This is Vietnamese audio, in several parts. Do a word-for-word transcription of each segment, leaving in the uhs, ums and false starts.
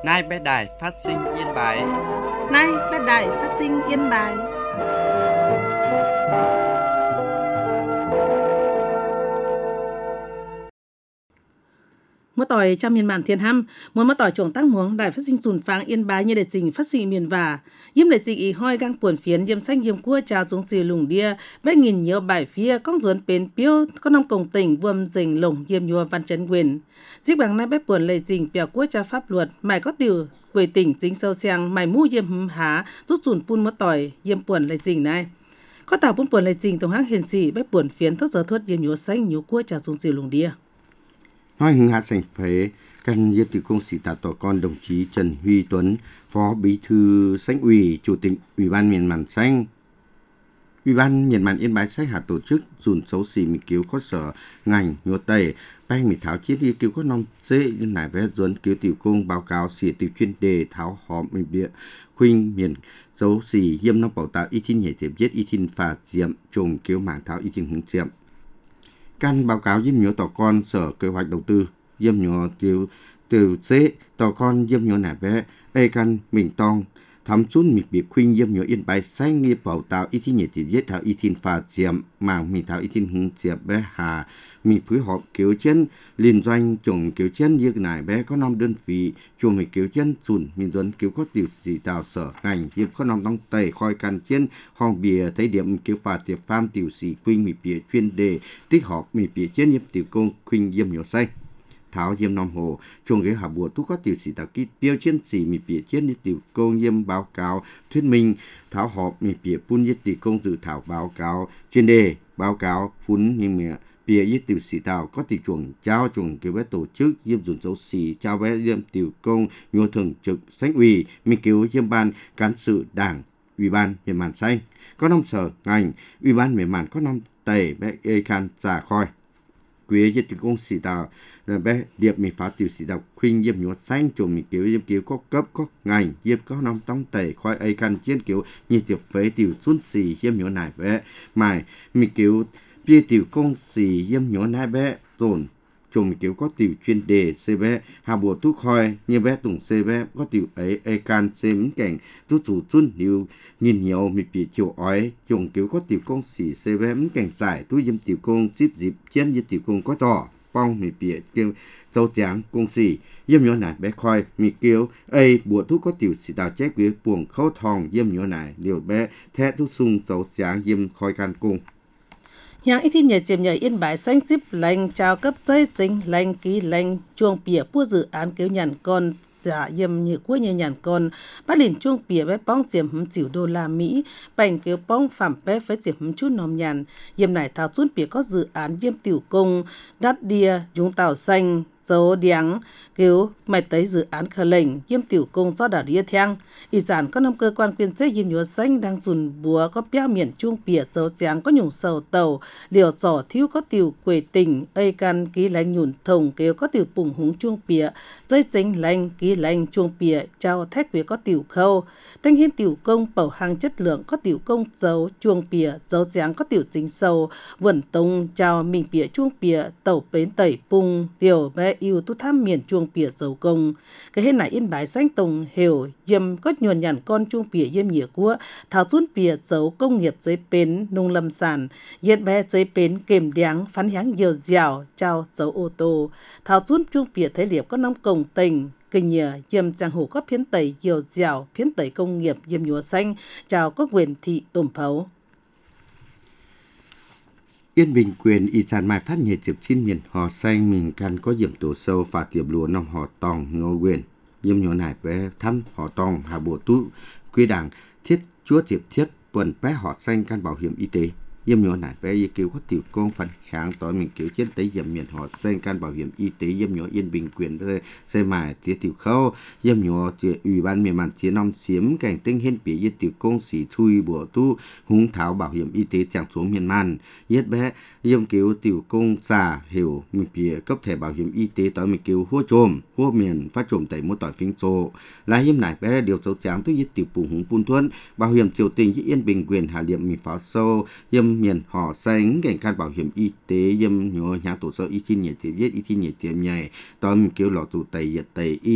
Nay bé đài phát sinh Yên Bái. Nay bé đài phát sinh Yên Bái. Mỗi tỏi trong miền bản thiên ham, muốn mỗi tỏi trồng tăng muống đài phát sinh sùn phang Yên Bái như để trình phát sinh miền và yếm để trình ý hoi gang buồn phiến yếm xanh yếm cua trào xuống xì lùng đia bé nghìn nhiều bài phía con ruốn bến piêu con năm cổng tỉnh vuông dình lồng yếm nhua văn chấn quyền dích bằng nay bé buồn lệ trình bèo cua trà pháp luật mày có tiểu quê tỉnh chính sâu sang mày mu yếm hấm há rút sùn pun mỗi tỏi yếm buồn lệ trình này có tàu pun buồn lệ trình tổng hãng hiền sĩ bé buồn phiến thốt giờ thốt yếm nhua xanh nhua cua trào xuống xì lùng đia. Nói hưng hạ sành phế, căn dân từ công sĩ tạ tỏ con đồng chí Trần Huy Tuấn, Phó Bí thư Sánh ủy, Chủ tịch Ủy ban miền Màn Xanh. Ủy ban miền Màn Yên Bái sách hạ tổ chức dùn xấu xỉ mì cứu có sở ngành nhô tẩy, bay mì tháo chiết đi cứu có nông dễ như nải vét duấn cứu tiểu công báo cáo xỉa tiểu chuyên đề tháo họp mì bịa khuynh miền xấu xỉ hiêm nông bảo tạo y thiên nhảy diệm giết y thiên phạt diệm trùng cứu mảng tháo y thiên hướng diệm. Căn báo cáo diêm nhớ tỏ con sở kế hoạch đầu tư diêm nhớ tiểu tiểu chế tỏ con diêm nhớ nải bé ê căn mình tong thắm chút mịch biệt khuynh diêm nhớ Yên Bái xanh nghiệp bảo tạo y thiên nhiệt chỉ viết thảo y thiên phạt diệm mảng mì thảo y thiên hứng diệm bé hà mì phối hợp kiểu chân liên doanh trồng kiểu chân như nải bé có năm đơn vị chuồng mì kiểu chân sùn miền tuấn kiểu có tiểu sĩ tạo sở ngành diệp có năm đóng tẩy khoi can chân hong bìa thấy điểm kiểu phạt tiệp pham tiểu sĩ khuynh mì bìa chuyên đề tích hợp mì bìa chân nhập tiểu công khuynh diêm nhớ xanh tháo diêm nam hồ chuồng ghế hạ bùa thúc có tiểu sĩ tạo kít tiêu chiến sĩ mì bìa chiến như tiểu công diêm báo cáo thuyết minh tháo họp mì bìa phun như tiểu công dự thảo báo cáo chuyên đề báo cáo phun như mẹ bìa như tiểu sĩ tạo có tiểu chuồng trao chuồng kiểu bé tổ chức diêm dùn dấu xì trao bé diêm tiểu công nhô thường trực sánh ủy mì cứu diêm ban cán sự đảng ủy ban miền Màn Xanh có năm sở ngành ủy ban miền Màn có năm tẩy bé ê khan giả khoi quế với tiểu công sĩ tạo là bé điệp mì phá tiểu sĩ tạo khuynh diêm nhúa xanh chuồng mì kiểu diêm kiểu có cấp có ngành diêm có năm tông tẩy khoi ê khan chiến kiểu như tiểu phế tiểu xuân xì diêm nhúa nải bé mài mì kiểu bia tiểu công sĩ diêm nhúa nải bé tồn chuồng kiểu có tiểu chuyên đề c bé hà bùa thuốc khoi như bé tùng c bé có tiểu ấy ê can c mến cảnh tu chủ xuân nhiều nhìn nhiều mì bì chiều ói chuồng kiểu có tiểu công sĩ c bé mến cảnh giải tu diêm tiểu công chip dịp chiến với tiểu công có trò phong mì bì kêu dâu trắng công sĩ diêm nhúa nải bé khoi mì kiểu ấy bùa thuốc có tiểu sĩ đào chết quý buồng khâu thòng diêm nhúa nải liều bé thẻ thuốc sung dâu trắng diêm khoi can cung Yang ít nhờ chiếm nhờ Yên Bái xanh zip lệnh trao cấp giấy chính lệnh ký lệnh chuông bìa của dự án cứu nhận con giả yếm như của như nhận con bắt liền chuông bìa bé bóng chiếm hấm chịu đô la Mỹ bành cứu bóng phạm bé phải chiếm hấm chút nòm nhàn yếm này thao chuông bìa có dự án yếm tiểu công đắt đia dùng tàu xanh dấu điáng cứu mày tới dự án khởi lệnh yếm tiểu công do đảo đĩa thang ý giản có năm cơ quan quyền chế yếm nhúa xanh đang dùn búa có béo miền chuông bìa dấu trắng có nhung sầu tàu liều giỏ thiếu có tiểu quê tỉnh ây can ký lệnh nhùn thồng cứu có tiểu bùng húng chuông bìa dây chính lệnh ký lệnh chuông bìa trao thách quế có tiểu khâu thanh hiên tiểu công bảo hàng chất lượng có tiểu công dấu chuông bìa dấu trắng có tiểu chính sầu vẩn tông trao mình bìa chuông bìa tàu bến tẩy pung liều bé yêu tu tham miền chuông bìa dấu công cái hết này Yên Bái xanh tông hiểu yếm có nhuần nhàn con chuông bìa yếm nhựa của thảo chuông bìa dấu công nghiệp giấy bến nông lâm sản yên bé giấy bến kềm đáng phán háng nhiều dẻo trao dấu ô tô thảo chuông chuông bìa thế liệp có năm cổng tỉnh kinh nhờ yếm trang hồ có phiến tẩy nhiều dẻo phiến tẩy công nghiệp yếm nhúa xanh chào có quyền thị tổm phấu Yên Bình quyền y sản mai phát nhật chụp chín miền họ xanh mình căn có diệm tổ sâu phạt tiệp lúa nông họ tòng ngô quyền diêm nhổ nải bé thăm họ tòng hà bộ tú quy đảng thiết chúa diệp thiết tuần bé họ xanh căn bảo hiểm y tế diêm nhổ nải bé y cứu có tiểu công phần kháng tối mình cứu trên tới diệm miền họ xanh căn bảo hiểm y tế diêm nhổ Yên Bình quyền xây mài tía tiểu khâu diêm nhổ ủy ban miền Màn chiến năm xiếm cảnh tinh hiên bỉ y tiểu công sĩ thui bùa tu húng tháo bảo hiểm y tế chẳng xuống miền Màn yết bé diêm cứu tiểu công xà hiểu mình bỉ cấp thẻ bảo hiểm y tế tối mình cứu hua trồm hua miền phát trồm tẩy một tỏi phinh sổ là hiêm nải bé điều dấu trắng tu yết tiểu bù húng phun thuẫn bảo hiểm triều tình với Yên Bình quyền hà liệm mình pháo sâu diêm miền họ xanh cảnh can bảo hiểm y tế diêm nhổ nhà tổ sơ y chín nhiệt tiệm viết y chín nhiệt tiệm nhảy tối mình cứu lọ tụ tẩy yết tẩy y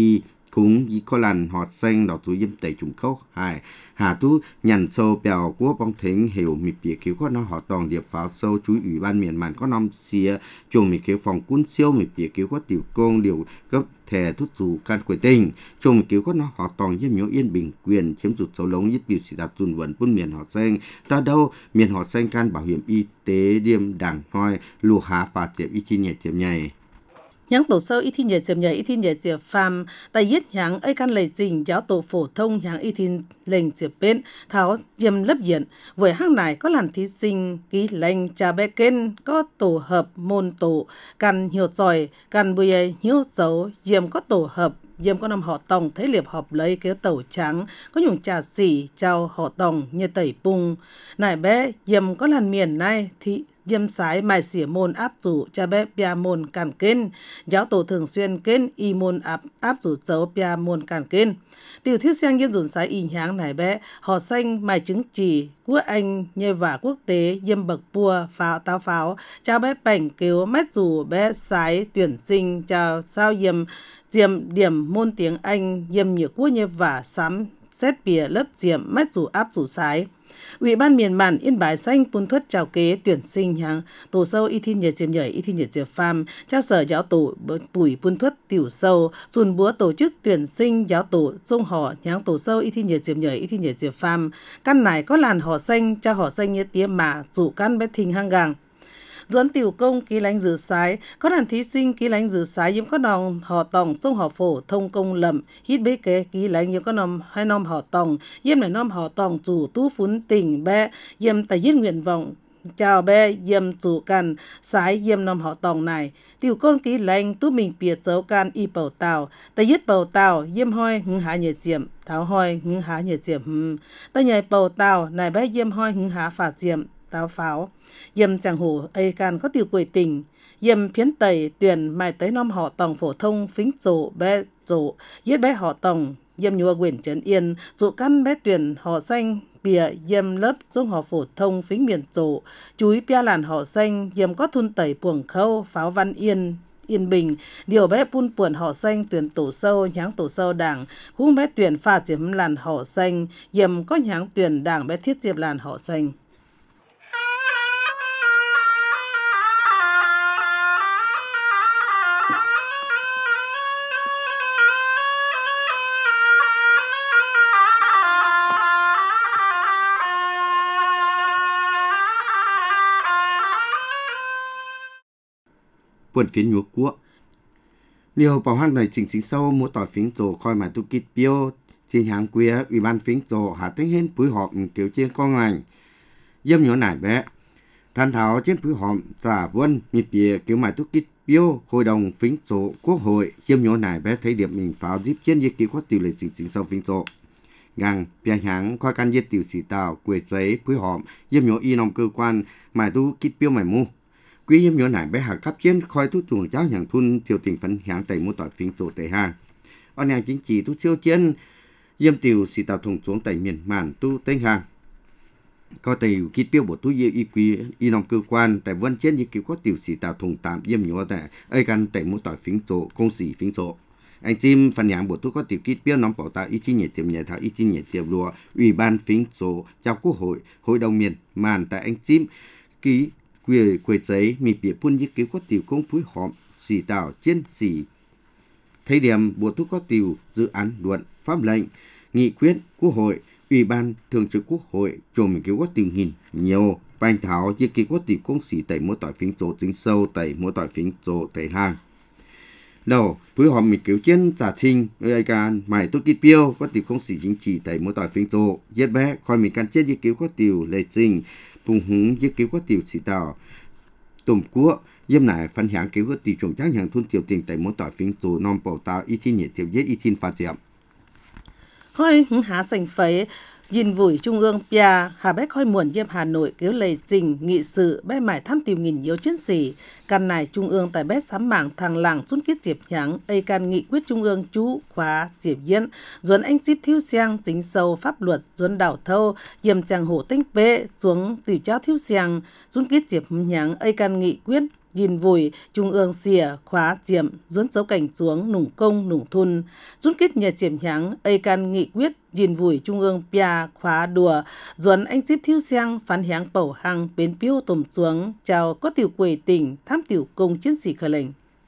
cũng chỉ có lần họ xanh đọc túi dâm tẩy trùng khâu hài hà tú nhận sâu bèo của bóng thính hiểu mì bìa cứu có nó họ toàn điệp pháo sâu chú ủy ban miền màn có năm xìa chuồng mì cứu phòng quân siêu mì bìa cứu có tiểu công điều cấp thẻ thút dù can quệ tình chuồng mì cứu có nó họ toàn dâm nhớ yên bình quyền chiếm rụt sâu lống nhất biểu sĩ đạp dùn vận quân miền họ xanh ta đâu miền họ xanh can bảo hiểm y tế điềm đảng hoi lùa há phạt tiệm y chi nhẹ tiệm nhảy những tổ sâu ít thiên nhật chậm nhảy ít thiên nhật chậm phàm tại yết những ấy căn lệ trình giáo tổ phổ thông những ít thiên lệnh chậm bên tháo yếm lớp diện với hang này có làm thí sinh ký lệnh trà bé kên có tổ hợp môn tổ cần hiểu giỏi cần bùi hiểu dấu yếm có tổ hợp yếm có nằm họ tòng thế liệp họp lấy kéo tàu trắng có dùng trà xỉ trao họ tòng như tẩy bung này bé yếm có làn miền này thì dâm sái mài xỉa môn áp dụ cha bé bia môn càn kên giáo tổ thường xuyên kên y môn áp áp dụ dấu bia môn càn kên tiểu thiếu sang dâm dùn sái y nháng này bé họ xanh mài chứng chỉ quốc anh nhê vả quốc tế dâm bậc bua pháo táo pháo cha bé bảnh kêu mét dù bé sái tuyển sinh chào sao dâm diệm điểm môn tiếng Anh dâm nhiều quốc nhê vả sắm xét bìa lớp diệm mét dù áp dụ sái Ủy ban miền màn Yên Bái xanh phun thuất chào kế tuyển sinh hàng tổ sâu y thiên nhật chiếm nhảy y thiên nhật chiếm phàm cha sở giáo tổ bùi phun thuất tiểu sâu dùn búa tổ chức tuyển sinh giáo tổ dung họ nháng tổ sâu y thiên nhật chiếm nhảy y thiên nhật chiếm phàm căn này có làn họ xanh cha họ xanh như tía mà dụ căn bé thình hang gang Duẩn tiểu công ký lãnh dự sái, có đàn thí sinh ký lãnh dự sái yếm có nòng họ tòng trong họ phổ thông công lầm, hít bế kế ký lãnh yếm có nòng hai nòng họ tòng, yếm này nòng họ tòng chủ tu phún tỉnh bé, yếm tài yết nguyện vọng, chào bé yếm chủ can, sái yếm nòng họ tòng này, tiểu công ký lãnh tu mình biệt dấu can y bầu tàu, tài yết bầu tàu yếm hoi hứng há nhiệt diệm, tháo hoi hứng há nhiệt diệm, tài nhảy bầu tàu này bé yếm hoi hứng há phạt diệm, táo pháo yếm chẳng hủ ấy can có tiểu quỷ tình yếm phiến tẩy tuyển mài tới năm họ tòng phổ thông phính rộ bé rộ yết bé họ tòng yếm nhua quyền trấn yên dụ căn bé tuyển họ xanh bìa yếm lớp dung họ phổ thông phính miền rộ chúi pia làn họ xanh yếm có thun tẩy puồng khâu pháo văn yên Yên Bình, điều bé pun puồn họ xanh tuyển tổ sâu nháng tổ sâu đảng, khung bé tuyển pha diệm làn họ xanh, yếm có nháng tuyển đảng bé thiết diệp làn họ xanh. Buồn phiến nhúa quốc Liều bảo hoang này chính chính sâu mua tỏi phiến rổ coi mà tu kít biêu trên hàng quê ủy ban phiến rổ hạ tính hên phối họp kiểu trên con ngành dâm nhỏ nải bé than thảo trên phối họp giả vân nhịp bìa kiểu mà tu kít biêu hội đồng phiến rổ quốc hội dâm nhỏ nải bé thấy điểm mình pháo díp trên dây kiểu có tiểu lệ chính chính sâu phiến rổ ngang bia hàng coi căn dây tiểu sĩ tàu quê giấy phối họp dâm nhỏ y nòng cơ quan mà tu kít biêu mày mu quý yếm nhỏ nải bé hạ cấp trên khoi tu chuồng cháu hàng thun tiểu tình phấn hàng tẩy mua tỏi phiến tổ tẩy hàng on hàng chính trị tu siêu trên yếm tiểu sĩ tàu thùng xuống tẩy miền màn tu tây hàng có tẩy kít tiêu bộ tu y quý y nòng cơ quan tại vân trên như kiểu có tiểu sĩ tàu thùng tạm yếm nhỏ tại ấy căn tẩy mua tỏi phiến tổ công sĩ phiến tổ anh chim phần hàng bộ tu có tiểu kít tiêu nòng bảo ta y chi nhẹ tiệm nhẹ thảo y chi nhẹ tiệm lúa ủy ban phiến tổ chào quốc hội hội đồng miền màn tại anh chim ký quê quê giấy mi bịa phun như kiểu có tiểu công phối họp xì tạo trên xì thấy điểm bộ thuốc có tiểu dự án luận pháp lệnh nghị quyết quốc hội ủy ban thường trực quốc hội chồm mình kiểu có tiểu nghìn nhiều bàn thảo như kiểu có tiểu công xì tẩy mỗi tỏi phiến chỗ chính sâu tẩy mỗi tỏi phiến chỗ tẩy hàng đầu phối họp mình kiểu trên giả thinh người can mày tốt kít piêu có tiểu công xì chính trị tẩy mỗi tỏi phiến chỗ giết bé coi mình can chết như kiểu có tiểu lệ sinh phùng húng như kiểu có tiểu xì tạo tôm cua yếm nải phân hạng kiểu có tiểu trồng trắng hàng thun tiểu tình tại mỗi tỏi phiến chỗ non bảo tạo y thiên nhiệt tiểu giết y thiên pha diệm Hoi hứng há sành phấy nhìn vùi trung ương pia hà bé khoi muộn yếm Hà Nội kéo lệ trình nghị sự bé mải thăm tìm nghìn yếu chiến sĩ căn này trung ương tại bé sắm mảng thằng làng xuân kiết diệp nháng ây can nghị quyết trung ương chú khóa diệp diễn duẩn anh ship thiếu xiang chính sâu pháp luật duẩn đảo thâu yếm chàng hổ tinh bệ xuống tiểu trao thiếu xiang xuân kiết diệp nháng ây can nghị quyết nhìn vùi trung ương xìa khóa chiếm dốn dấu cảnh xuống nủng công nủng thun rút kết nhà chiếm nháng ây can nghị quyết nhìn vùi trung ương pia khóa đùa dồn anh díp thiếu sang phán hiáng bầu hăng bến piêu tùm xuống chào có tiểu quầy tỉnh tham tiểu công chiến sĩ khởi lệnh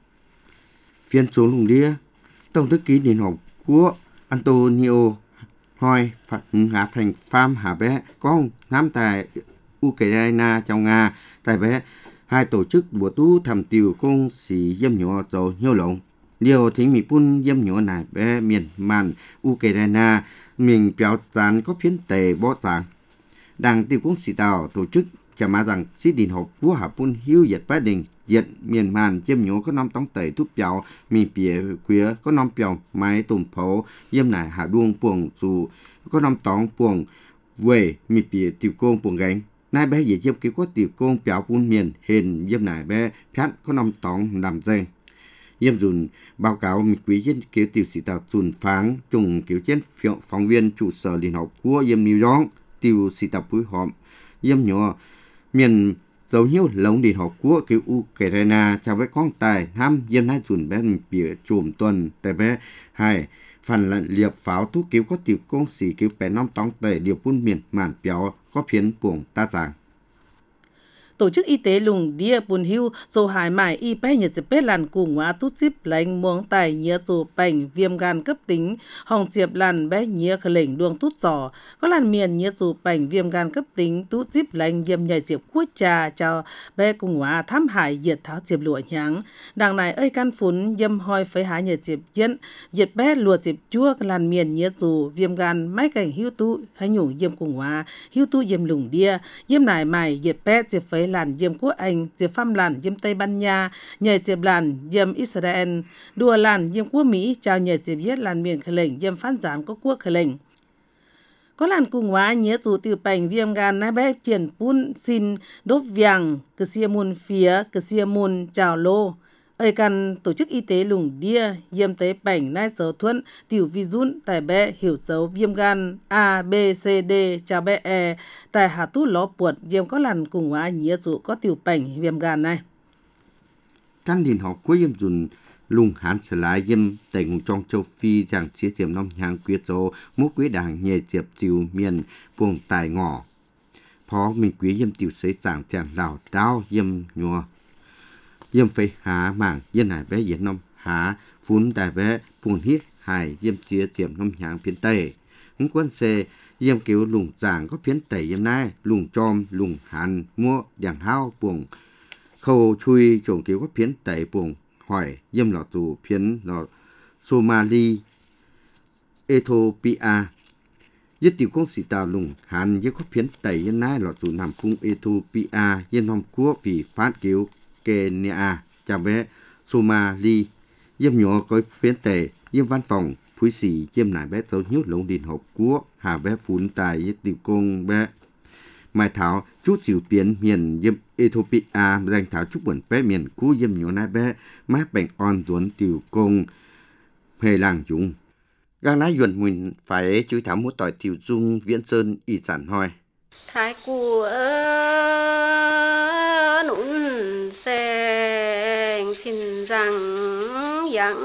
phiên số lùng đĩa tổng thư ký Liên Hợp Quốc Antonio hỏi phạt hạ thành pham hạ bé con nam tại Ukraine trong Nga tại bé hai tổ chức bộ tu thẩm tiểu công sĩ dâm nhỏ dầu nhiều lộn điều thính mỹ pun dâm nhỏ này bé miền màn Ukraine mình biểu dán có phiến tề bó giảng đảng tiểu công sĩ tàu tổ chức trả mà rằng sĩ Liên Hợp Quốc hạ pun hiếu diệt bá đình diệt miền màn dâm nhỏ có năm tống tề thúc biểu mình bìa queer có năm biểu máy tùm phố dâm này hạ đuông buồng dù có năm tống buồng về mình bìa tiểu công buồng gánh nay bé dễ dâm kiểu có tiểu công biểu pun miền hình dâm này bé phát có năm tống làm dây dâm dùn báo cáo mình quý trên kiểu tiểu sĩ tàu dùn phán trùng kiểu trên phóng viên trụ sở Liên Hợp Quốc dâm New York tiểu sĩ tàu phối hợp dâm nhỏ miền dấu hiệu lồng Liên Hợp Quốc kiểu Ukraine chào với con tài ham dâm nay dùn bé mình bịa chùm tuần tại bé hai phần là liệp pháo thuốc kiểu có tiểu công sĩ kiểu bé năm tống tề điều pun miền màn biểu có phiến buồng ta giảng Tổ chức Y tế lùng đĩa bùn hưu dồ hải mải y bé nhật dịp bết làn cùng hóa tút díp lành muống tài nhớ dồ bành viêm gan cấp tính hồng chiệp làn bé nhớ khởi lệnh đuông tút giỏ có làn miền nhớ dồ bành viêm gan cấp tính tút díp lành diêm nhảy diệp cuối trà cho bé cùng hóa thám hải diệt tháo diệp lụa nháng đằng này ơi can phún dâm hoi phấy hái nhật diệp diễn diệt bé lùa diệp chua làn miền nhớ dồ viêm gan máy cảnh hưu tu hay nhủ diêm cùng hóa hưu tu diêm lùng đĩa diêm nải mải diệt bé diệp phấy làn diêm quốc Anh, diệp pham làn diêm Tây Ban Nha, nhờ diệp làn diêm Israel, đùa làn diêm quốc Mỹ, chào nhờ diệp yết làn miền khởi lệnh diêm phán gián có quốc khởi lệnh. Có làn cùng hóa nhớ dù từ bành viêm gan nai bé triển pun xin đốt vàng, cơ xia môn phía, cơ xia môn chào lô. Ơi căn tổ chức y tế lùng đĩa diêm tế bành nai dấu thuận tiểu vi run tại bé hiểu dấu viêm gan A, B, C, D chào bé E tại hà tú ló buột diêm có làn cùng hóa nhớ dù có tiểu bành viêm gan này. Căn Liên Hợp Quốc diêm dùn lùng hán trở lại diêm tỉnh trong châu Phi rằng xế diệm nông hàng quý châu mũ quý đảng nhẹ diệp chiều miền buồng tài ngỏ. Phó mình quý diêm tiểu xế giảng chàng đào đao diêm nhùa. Diêm phê há mảng dân hải bé diễn nông há phún đại bé buồn hít hải diêm chia diệm nông hàng phiên tây. Hứng quân xê diêm kiểu lùng giảng có phiên tây diêm nai lùng tròm lùng hàn mua đảng hao buồng khâu chui trộn kiểu có phiên tây buồng hỏi diêm lọ tù phiên lọ Somali Ethiopia Giết tiểu công sĩ tàu lùng hàn với có phiên tây diêm nai lọ tù nằm cung Ethiopia diêm Hồng Quốc vì phát kiểu Kenya, chào bé Somali, diêm nhỏ có phiến tề, diêm văn phòng, phúi sĩ, diêm nải bé tấu nhút lông Liên Hợp Quốc, hà bé phún tài với tiểu công bé. Mai thảo, chú chịu biến miền diêm Ethiopia, danh thảo chúc buồn bé miền cú diêm nhỏ nai bé, mát bành on tuấn tiểu công, hề làng chúng. Gàng nái dùn mình phải chú thảo mũ tỏi tiểu dung viễn sơn y sản hoi. Thái cụ nụn sen xin rằng yang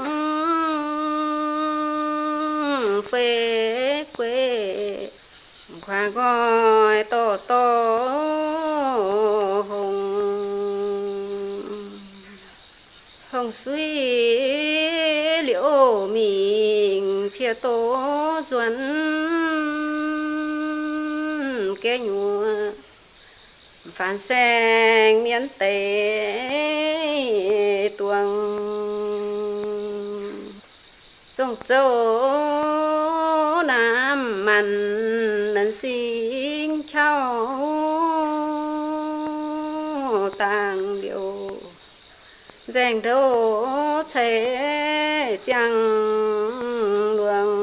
phê quê khoa gọi to to hồng hồng suy liễu mình chia tố duẩn cái nhua phản sen miễn tế tuồng trong châu nam mặn nần sinh cháu tàng điệu dành đâu chế chẳng luồng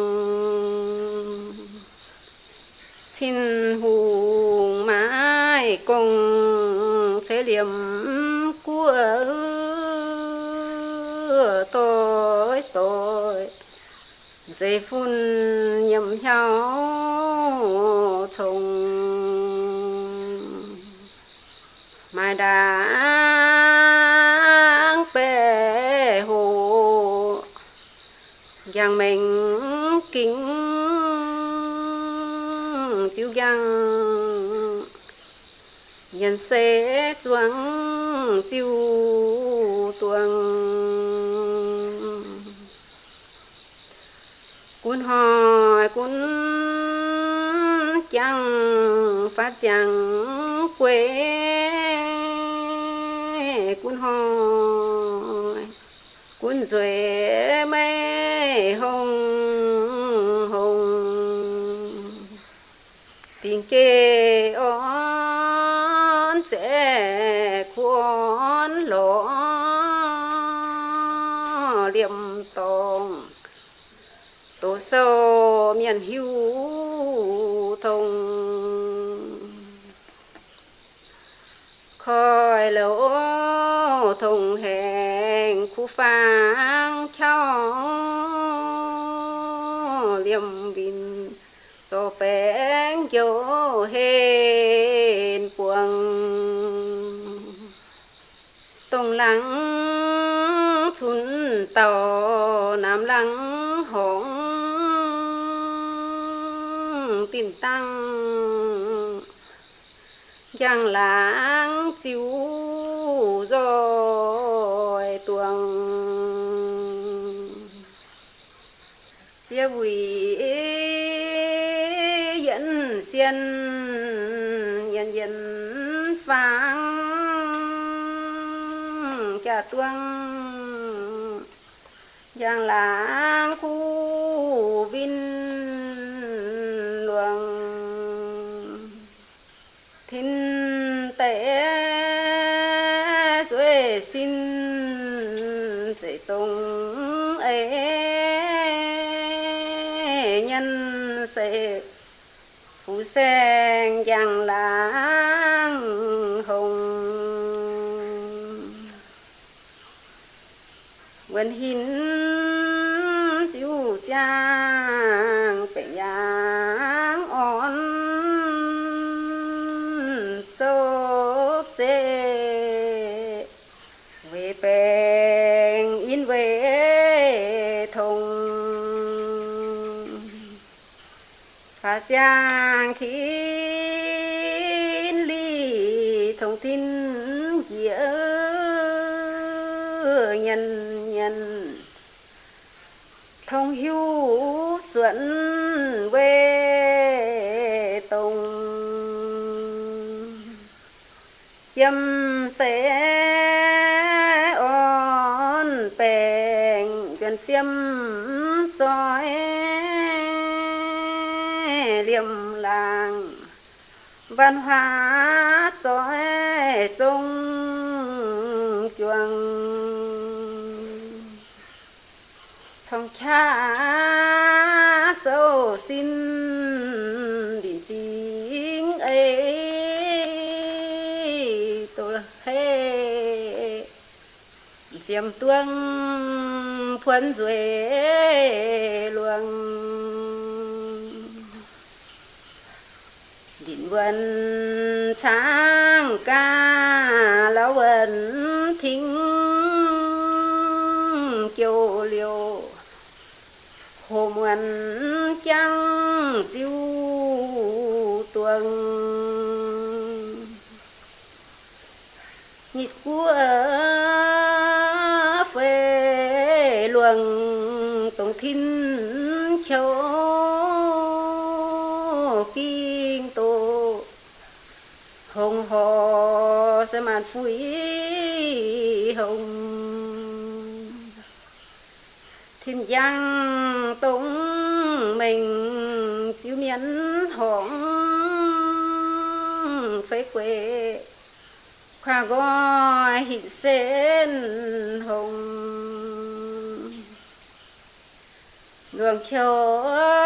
xin hùng mãi cùng sẽ liềm của tôi tôi giây phun nhầm nhau trùng mai đã giang mình kính chiếu giang nhân sẽ choáng chiếu tuồng cuốn hỏi cuốn chẳng phát chẳng quê cuốn hỏi cuốn duệ mê hồng hồng tình kê on trẻ khuôn lỗ liệm tòng tổ sâu miền hữu thông khói lỗ thông hẹn khu phang theo liềm bình cho bén dấu hên buông tông lắng chun tàu nam lắng hồng tìm tăng giang lãng chiếu rồi tuồng xe bùi dẫn xiên dần dần phang cha tuồng giang lãng khu vinh thiên tế duy xin dạy tông ấy nhân sẽ phù sen giang lãng hồng quần hin chiếu trang bể giang on chốt chế về bèn in về thùng phá giang khí ly thông tin giữa nhân nhân thông hữu xuân về tùng dâm sẽ on bèn gần phiêm trói liềm làng văn hóa trói trong chuồng trong cha sâu xin điện chính ấy phiêm tuông phuân duệ luồng điện vân trang ca lão vân thính kiều liều hồ muôn trăng chiêu tuồng nhịp của phê luồng tổng thiên châu kinh tổ hồng hồ sẽ màn phui hồng thiên giang tống mình chiếu miến hồng phế quê khoa gói hị sen hồng luồng khiêu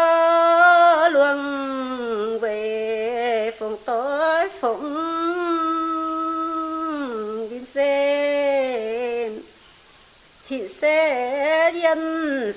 luồng về phòng tối phòng vinh sen hị sen yên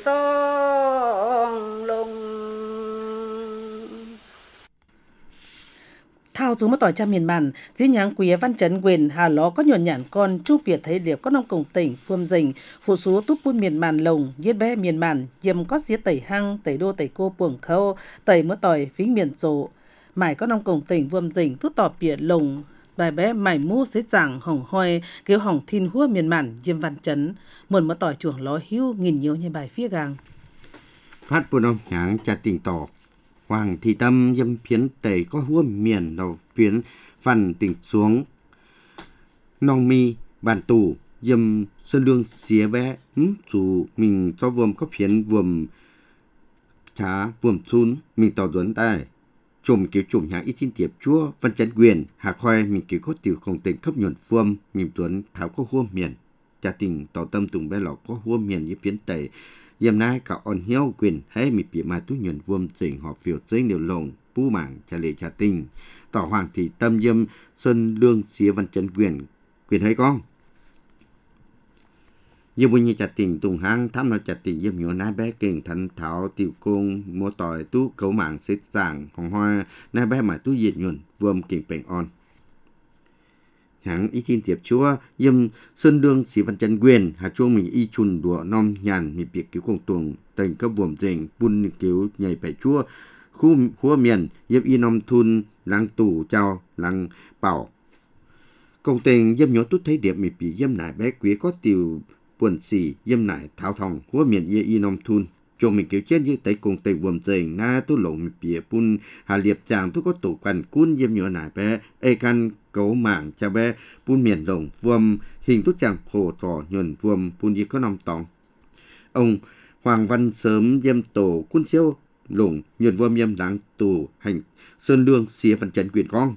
song lồng thao dù mất tỏi cha miền màn dĩ nháng quý văn chấn quyền hà ló có nhuận nhản con trung biệt thấy điệp có nông cùng tỉnh phương dình phụ số túp bun miền màn lồng giết bé miền màn yếm có xía tẩy hăng tẩy đô tẩy cô buồng khâu tẩy mất tỏi vĩnh miền rộ mải có nông cùng tỉnh vương dình tút tỏ biệt lồng bài bé mải mu xế giảng hỏng hoi kêu hỏng thiên hua miền màn yếm văn chấn muôn mất tỏi chuồng ló hưu nghìn nhiều như bài phía gang phát buôn ông nháng cha tình tỏ Hoàng thị tâm dâm phiến tẩy có hua miền đầu phiến phần tỉnh xuống nong mi bàn tủ dâm sơn lương xía bé hm, dù mình cho vuông có phiến vuông chá vuông chun mình tỏ duẩn tay chùm kiểu chùm nhà ít tin tiệp chúa văn chấn quyền hạ khoai mình kiểu có tiểu không tình cấp nhuận vuông mình tuấn tháo có hua miền cha tình tỏ tâm tùng bé lọ có hua miền như phiến tẩy yếm nay cả on hiếu quyền hay mi bị mà tu nhuận vuông chỉnh họp phiêu chỉnh điều lồng pu mảng cha lệ cha tình tỏ hoàng thị tâm yếm sơn lương xía văn chấn quyền quyền hay con như bây như cha tình tùng hang thăm nó cha tình yếm nhỏ nai bé kình thắn tháo tiểu công mua tỏi tu cấu mảng xếp giảng hồng hoa nai bé mà tu diệt nhuận vuông kình bền on hãng ý tin tiệp chúa yếm sơn đương sĩ văn chân quyền hạ chuông mình y chun đùa nom nhàn mi biệt cứu công tuồng tình các buồm dình bun cứu nhảy phải chúa khu hua miền yếm y nom thun lăng tù trao lăng bảo công tình yếm nhớ tút thấy điệp mi bị yếm nải bé quý có tiểu buồn xì yếm nải tháo thòng hua miền y y nom thun chuông mình cứu chết như tay công tình buồm dình na tu lồng mi bị bun hà liệp chàng tu có tổ quan cún yếm nhớ nải bé e căn cấu mảng cha bé bun miền đồng vuông hình tút chàng hồ trò nhuần vuông bun y có năm tòng ông Hoàng Văn sớm yếm tổ quân siêu lủng nhuần vuông yếm đáng tù hành sơn lương xía văn chấn quyền con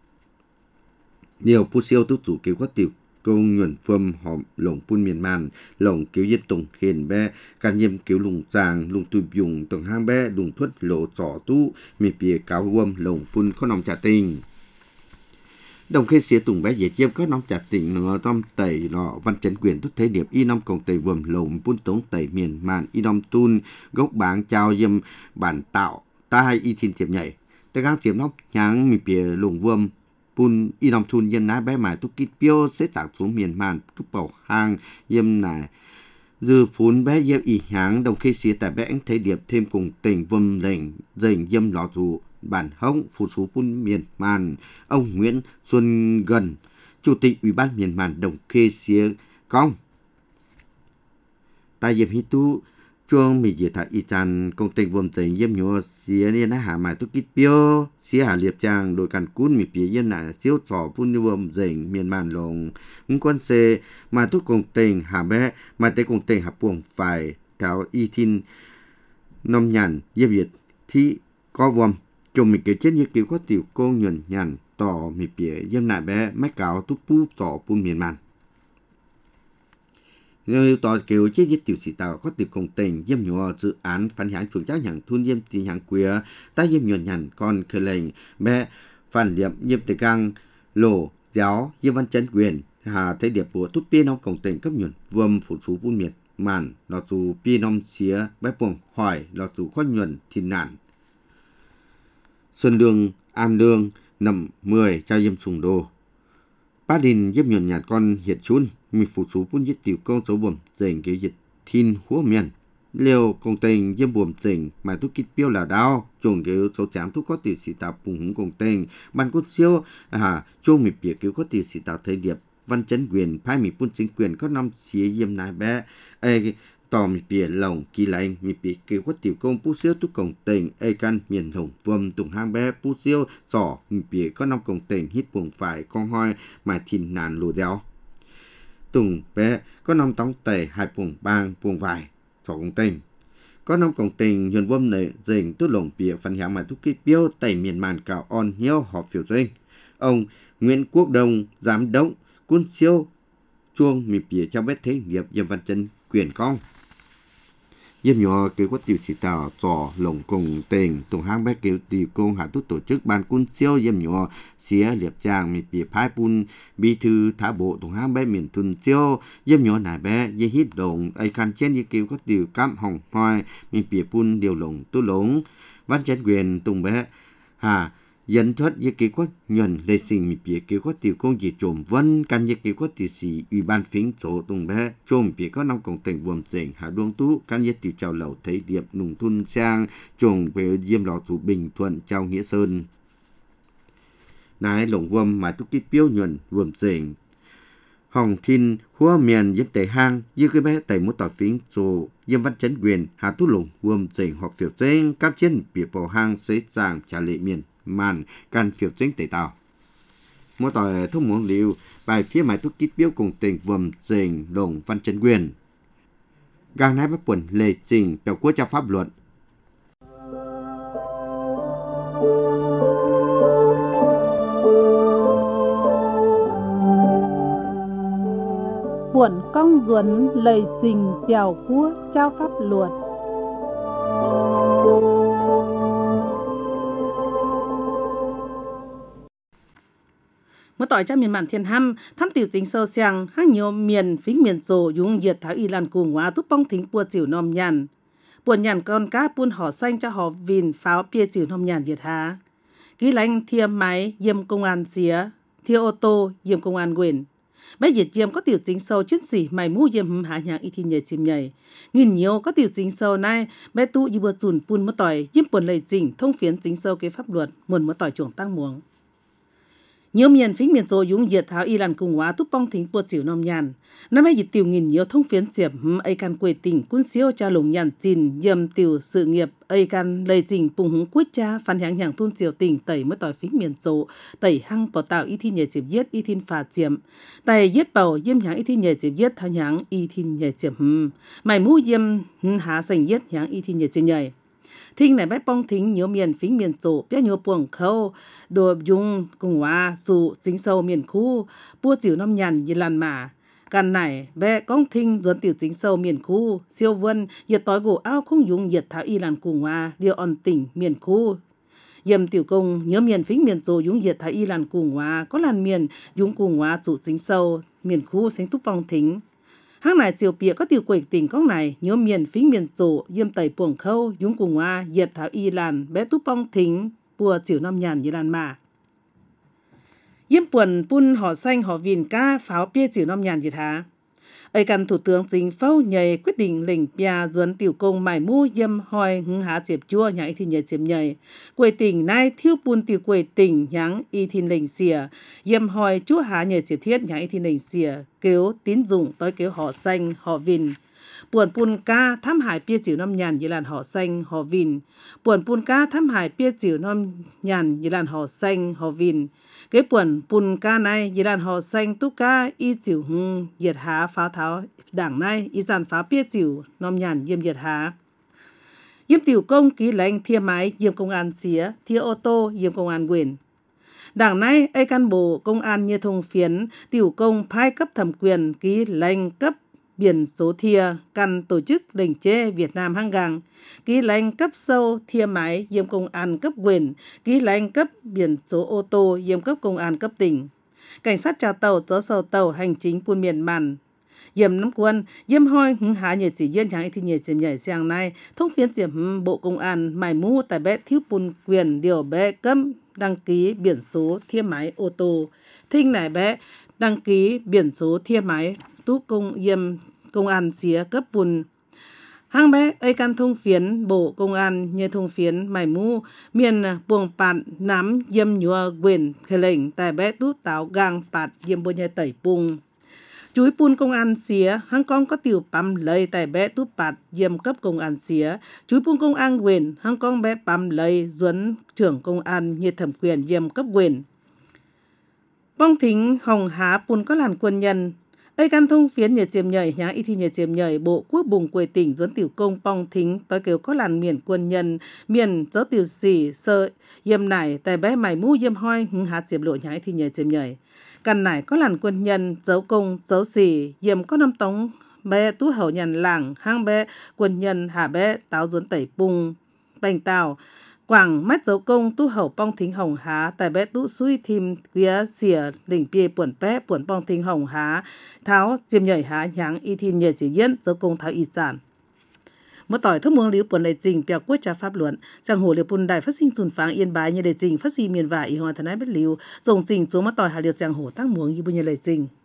nhiều pu siêu tu chủ cứu có tiểu công nhuần vuông hòm lủng bun miền màn lủng cứu yết tùng hiền bé can yếm cứu lùng giàng lùng tụi dùng tùng hang bé lùng thuất lộ trò tu mi bìa cáo vuông lủng bun có nòng trả tình đồng khi xía tùng bé dễ chiêm có nông chặt tỉnh nó tom tẩy lọ văn chấn quyền tút thấy điệp y năm công tẩy vườn lồng bún tống tẩy miền màn y năm tun gốc báng trao yêm bản tạo ta hay y thiên tiệp nhảy ta gang chiếm nóc nháng mi bìa lùng vuông bún y năm tun yêm ná bé mài tút kít piêu xế chạc xuống miền màn tút bảo hang yêm nải dư phún bé yêm y nháng đồng khi xía tại bé anh thấy điệp thêm cùng tỉnh vườn lệnh dành yêm lọ dù bản hông phụ số bun miền màn ông Nguyễn Xuân Gần chủ tịch ủy ban miền màn đồng khê xía công tại dịp hi tu chuông mi diệt thả y chan công tình vườn tình yếm nhua xía nên hạ mài tu kít piêu xía hà liệp trang đội càn cún mi phía yếm nà xíu trò bun vườn dình miền màn lồng những con xe mà tu công tình hạ bé mà tây công tình hạ buồng phải theo y tin nông nhàn yếm việt thì có vườn chồng mình kêu chết như kiểu có tiểu cô nhuần nhàn tỏ mi bìa yếm nại bé mách cáo tút pu tỏ bun miền màn người tỏ kêu chết như tiểu sĩ tàu có tiểu công tình yếm nhua dự án phản hãng chuồng cháu nhàng thun yếm tình hãng queer ta yếm nhuần nhàn con khởi lệnh bé phản liệm yếm tề căng lồ giáo yếm văn chấn quyền hà thấy điệp của tút pia nông công tình cấp nhuần vuông phụ số bun miền màn lọ dù pia nông xía bé buồng hỏi lọ dù có nhuần thì nạn Xuân Lương, An Lương, nằm mười trao yếm sùng đô. Bá đình yếm nhuận nhạt con hiệt chun, mi phụ số bún yết tiểu công số bồm, dành kiểu dịch thiên húa miền. Liêu công tình yếm bồm dành, mà tu kít piêu là đau, chuồng kiểu số tráng tu có tiểu sĩ tạo bùng hứng công tình, bàn cốt siêu, à, chuông mi bìa kiểu có tiểu sĩ tạo thời điệp, văn chấn quyền, phái mi bún chính quyền có năm xía yếm nai bé, ê, tò mi bìa lồng kỳ lạnh mi bìa kiểu có tiểu công pu siêu tu công tình ê căn miền lồng vườn tùng hang bé pu siêu sỏ mi bìa có năm công tình hít buồng phải con hoi mà thìn nàn lù đéo tùng bé có năm tóng tẩy hai buồng bang buồng vải sỏ công tình có năm công tình nhuần vâm này dành tu lồng bìa phần hạng mà tu kí piêu tẩy miền màn cào on hiếu họp phiếu dinh ông Nguyễn Quốc Đông giám đốc quân siêu chuông mi bìa cho bé thế nghiệp yếm văn chân quyền con yếm nhỏ kêu có tiểu sĩ tàu trò lồng cùng tình tùng hang bé kêu tiểu công hạ tút tổ chức ban quân siêu yếm nhỏ xía liệp trang mi bìa phái bun bí thư thả bộ tùng hang bé miền thuần siêu yếm nhỏ nải bé yếm hít đồng ai khăn chen như kêu có tiểu cam hồng hoài mi bìa bun điều lồng tu lồng văn chấn quyền tùng bé hà dẫn thoát với kế hoạch nhận lệ sinh mi bia kế hoạch tiểu công gì trộm vân căn với kế hoạch tiểu sĩ ủy ban phiến chỗ tung bé trộm bia có năm công tỉnh buồm tỉnh hạ đuông tú căn với tiểu chào lầu thấy điệp nùng thun sang trồng về diêm lò thủ Bình Thuận Châu Nghĩa Sơn nái lồng vâm mà túc kít biếu nhuận buồm tỉnh Hồng Thiên Hoa Miền giúp tẩy hang như cái bé tẩy một tỏi phiến chỗ Diêm Văn Chấn Quyền Hà Tú Lùng buồm tỉnh họp phiếu tên các chiến bia bò hang xế giảng trả lệ miền màn can phiếu tính tẩy tàu mỗi tỏi thông muốn liều bài phía mái thuốc kít biếu cùng tỉnh vườn trình đồng Văn Chấn Quyền gang nái bắt quần lệ trình biểu quốc cho pháp luật buồn công duẩn lệ trình biểu quốc trao pháp luật một tỏi cho miền mạn thiên hăm thăm tiểu chính sâu sang hang nhiều miền phí miền rồ dùng diệt tháo y lan cùng hóa túc bong thính bùa chịu nom nhàn buồn nhàn con cá buôn họ xanh cho họ vìn pháo bia chịu nom nhàn diệt há ký lanh thiêm máy diêm công an xía thiê ô tô diêm công an quyền bé diệt diêm có tiểu chính sâu chiến sĩ mày mu diêm hạ nhàng y thi nhảy chim nhảy nghìn nhiều có tiểu chính sâu này bé tu y bùa chùn buôn một tỏi diêm buồn lầy chỉnh thông phiến chính sâu kế pháp luật muôn một tỏi chuồng tăng muống nhiều miền phí miền rồ dùng diệt tháo y lan cùng hóa túc bong thính bùa chịu nom nhàn năm ấy dịch tiểu nghìn nhiều thông phiến diệp ấy can quê tỉnh quân siêu cha lùng nhàn chìn dầm tiểu sự nghiệp ấy can lây trình bùng hứng quýt cha phản hạng hàng thôn triều tỉnh tẩy mới tỏi phí miền rồ tẩy hăng bỏ tạo y thi nhảy diệp giết y thiên phà diệm tẩy giết bầu diêm hạng y thi nhảy diệp giết tháo hạng y thiên nhảy diệp mày mu diêm há sành giết hạng y thiên nhảy diệp nhảy thinh này bách bong thính nhiều miền phí miền tổ biết nhiều buồng khâu đồ dùng cùng hóa dù chính sâu miền khu bua chịu năm nhàn như làn mà căn này bé công thinh dồn tiểu chính sâu miền khu siêu vân nhiệt tối gỗ áo không dùng nhiệt tháo y làn cùng hóa điều on tỉnh miền khu yếm tiểu công nhớ miền phí miền tổ dùng nhiệt tháo y làn cùng hóa có làn miền dùng cùng hóa chủ chính sâu miền khu sinh túc bong thính hang này chiều bịa có tiểu quỷ tỉnh con này nhớ miền phí miền tổ yếm tẩy buồng khâu dùng cùng hóa nhiệt tháo y làn bé túc bong thính bùa chịu năm nhàn như làn mà yếm buồn bun họ xanh họ vìn ca pháo bia chịu năm nhàn như thá ấy căn thủ tướng chính phủ nhảy quyết định lệnh bia duẩn tiểu công mải mu yếm hoi hứng há chẹp chua nhang y thiên nhảy chẹp nhảy quê tỉnh nay thiêu bun tiểu quê tỉnh nhang y thiên lệnh xìa yếm hoi chúa há nhảy chẹp thiết nhang y thiên lệnh xìa kêu tín dụng tới kêu họ xanh họ vìn buồn bun ca thăm hải bia chịu năm nhàn như làn họ xanh họ vìn buồn bun ca thăm hải bia chịu năm nhàn như làn họ xanh họ vìn cái buồn bùn ca này như đàn họ xanh tu ca y chịu hung diệt há pháo tháo đảng này y dàn pháo bia chịu nom nhàn yếm diệt há yếm tiểu công ký lệnh thiê máy yếm công an xía thiê ô tô yếm công an quyền đảng này ấy cán bộ công an như thông phiến tiểu công phái cấp thẩm quyền ký lệnh cấp biển số thìa căn tổ chức đỉnh chế Việt Nam hang gang ký lệnh cấp sâu thìa máy yếm công an cấp quyền ký lệnh cấp biển số ô tô yếm cấp công an cấp tỉnh cảnh sát chào tàu chở sầu tàu hành chính buôn miền màn yếm nắm quân yếm hoi hứng há nhiệt chỉ yên chẳng thì nhiệt chìm nhảy sang nay thông phiến diệm bộ công an mài mu tại bé thiếu buôn quyền điều bé cấm đăng ký biển số thìa máy ô tô thinh này bé đăng ký biển số thìa máy tú công yếm công an xía cấp bùn hang bé ấy can thông phiến bộ công an như thông phiến mải mu miền buồng bạn nắm yếm nhua quyền khởi lệnh tại bé tút táo gang bạt yếm bôi nhai tẩy bùng chuối bùn công an xía hang con có tiểu băm lấy tại bé tút bạt yếm cấp công an xía chuối bùn công an quyền hang con bé băm lấy duẩn trưởng công an như thẩm quyền yếm cấp quyền bong thính hồng há bùn có làn quân nhân ấy can thông phiến nhờ chiêm nhảy nhá y thi nhờ chiêm nhảy bộ quốc bùng quê tỉnh duẩn tiểu công bong thính tới kêu có làn miền quân nhân miền dấu tiểu sĩ sơ yếm nải tại bé mày mu yếm hoi hứng há chiêm lộ nhá y thi nhờ chiêm nhảy căn nải có làn quân nhân dấu công dấu sĩ yếm có năm tống bé tú hậu nhàn làng hang bé quân nhân hà bé táo duẩn tẩy bùng bành tàu quảng mắt dấu công tu hậu bong thính hồng há tại bé tu suy thìm vía xỉa đỉnh bia buồn bé buồn bong thính hồng há tháo chiêm nhảy há nháng y thiên nhảy chỉ yên dấu công tháo y sản เมื่อต่อยทั้งมวงหลิวปนได้จริงเปียกกล้วยจากpháp luậnจังโหเหลียวปุ่นได้ฟัดซิงสุนฟางเอียนบายเนี่ยได้จริงฟัดซีเมียนว่าอีหอทนายเป็นหลิวจงจริงจวงมาต่อยหาเหลียวจังโหตั้งหมวงอยู่บุญยังได้จริง